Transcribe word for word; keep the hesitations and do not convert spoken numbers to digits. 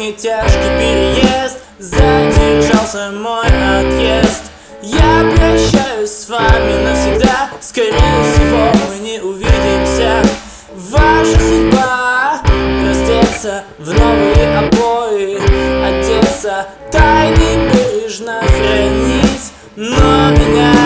Длинный тяжкий переезд, задержался мой отъезд. Я прощаюсь с вами навсегда, скорее всего мы не увидимся. Ваша судьба раздеться в новые обои, одеться, тайны бережно хранить, но меня